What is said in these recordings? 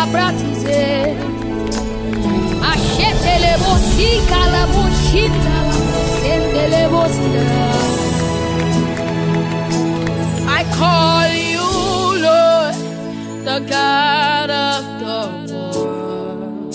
bratize. Ashetele bosika la boshita la bosendele bosita. I call you Lord, the God of the world,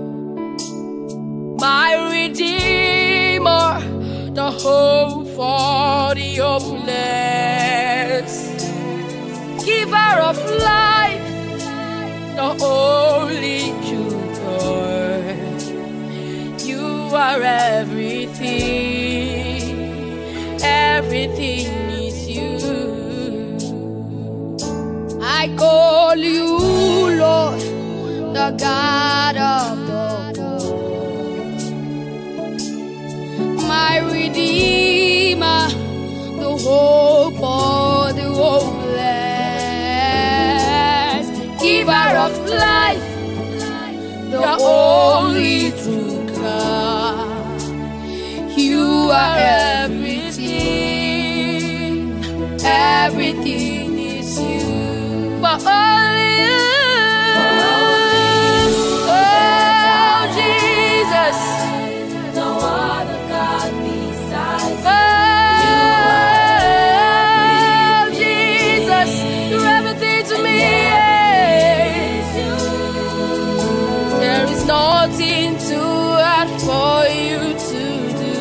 my Redeemer, the hope for the hopeless, giver of life, the only true God. You are everything, everything is you. I call you Lord, the God of the world, my Redeemer, the hope for the hopeless, giver of life, the only true God. You are everything, everything is you. For only you, oh Jesus, no other God besides you. Oh Jesus, you're everything to me. There is nothing too hard for you to do.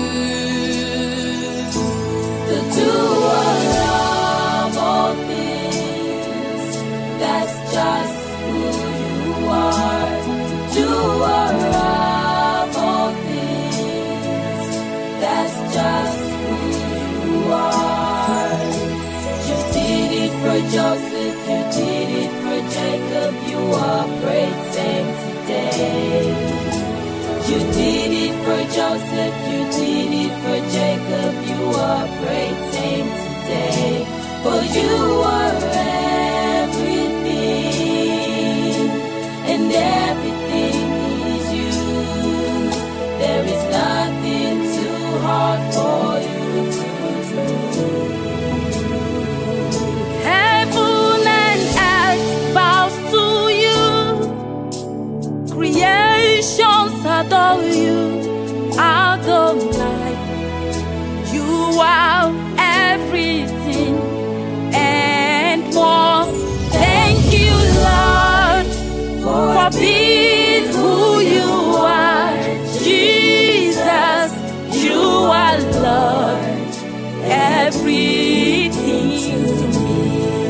The doer of all things, that's just who you are. Doer of all things, that's just who you are. You did it for Joseph, you did it for Jacob, you are great same today. You did it for Joseph, you did it for Jacob, you are great same today. For you are everything, and everything is you. There is nothing too hard for you to do. Heaven and earth bows to you. Creations adore you. Adonai, you are everything and more. Thank you, Lord, for being who you are. Jesus, you are Lord, everything to me.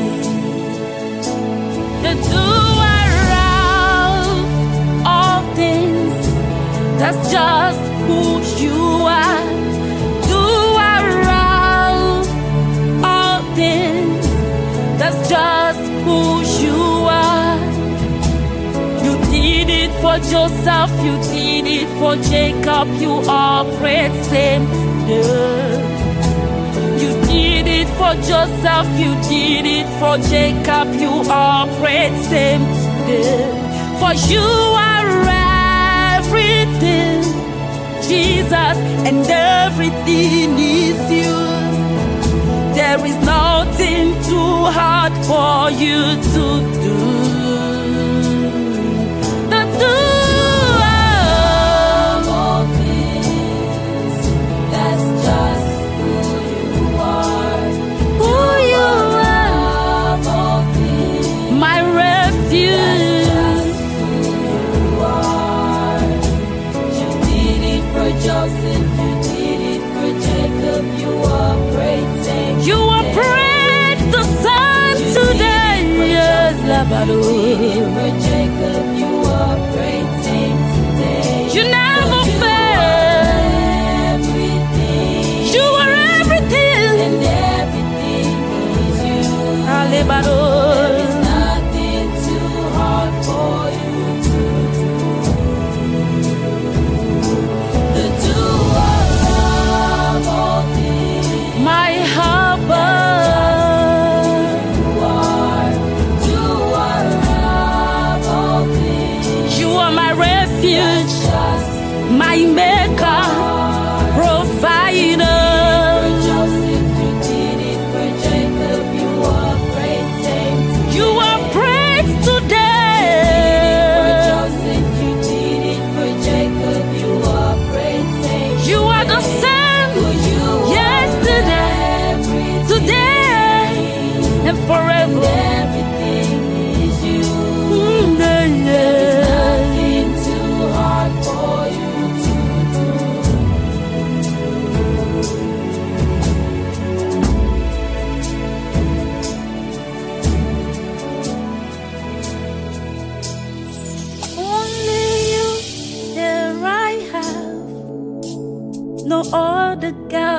The doer of all things, that's just who you are. Doer of all things, that's just who you are. You did it for Joseph, you did it for Jacob, you operate same day. You did it for Joseph, you did it for Jacob, you operate same day. For you are everything, Jesus, and everything is you. There is nothing too hard for you to do. The doer Of all things, that's just who you are. who you are, Of all things, my refuge. just who you are. You did it for Joseph, you did it for Jacob, you are great same You are today. break the sun You today. did it for Yes, Joseph, you did it Labado. for Jacob, you are great same today. You never You fail. are everything, You are everything. and everything is you. Alebado. There is nothing too hard for you to do. The doer of all things, My harbor. you are. Doer of all things, You are my refuge, just my maker, provider. for Joseph, you did it for Jacob, you are great same forever. Everything is you. Yeah, There's yeah. nothing too hard for you to do. Only you, there I have no other God.